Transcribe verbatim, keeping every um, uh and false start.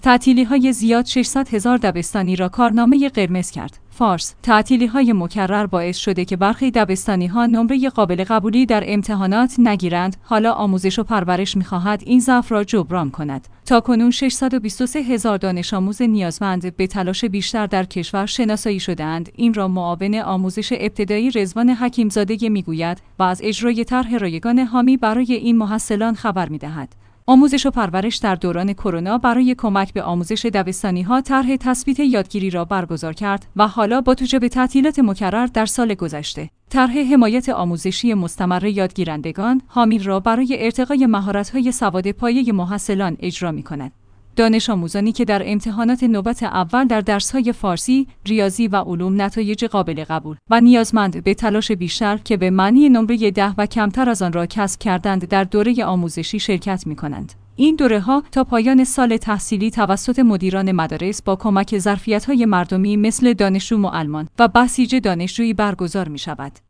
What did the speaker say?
تعطیلی‌های زیاد ششصد هزار دبستانی را کارنامه قرمز کرد. فارس: تعطیلی‌های مکرر باعث شده که برخی دبستانی‌ها نمره قابل قبولی در امتحانات نگیرند. حالا آموزش و پرورش می‌خواهد این ضعف را جبران کند. تاکنون ششصد و بیست و سه هزار دانش آموز نیازمند به تلاش بیشتر در کشور شناسایی شده‌اند. این را معاون آموزش ابتدایی رضوان حکیمزاده می‌گوید و از اجرای طرح رایگان حامی برای این محصلان خبر می‌دهد. آموزش و پرورش در دوران کرونا برای کمک به آموزش دبستانی‌ها طرح تثبیت یادگیری را برگزار کرد و حالا با توجه به تعطیلات مکرر در سال گذشته، طرح حمایت آموزشی مستمر یادگیرندگان حامی را برای ارتقای مهارت‌های سواد پایه محصلان اجرا می‌کند. دانش آموزانی که در امتحانات نوبت اول در درس‌های فارسی، ریاضی و علوم نتایج قابل قبول و نیازمند به تلاش بیشتر که به معنی نمره ده و کمتر از آن را کسب کردند در دوره آموزشی شرکت می‌کنند. این دوره‌ها تا پایان سال تحصیلی توسط مدیران مدارس با کمک ظرفیت‌های مردمی مثل دانشجو معلمان و بسیج دانشجویی برگزار می‌شود.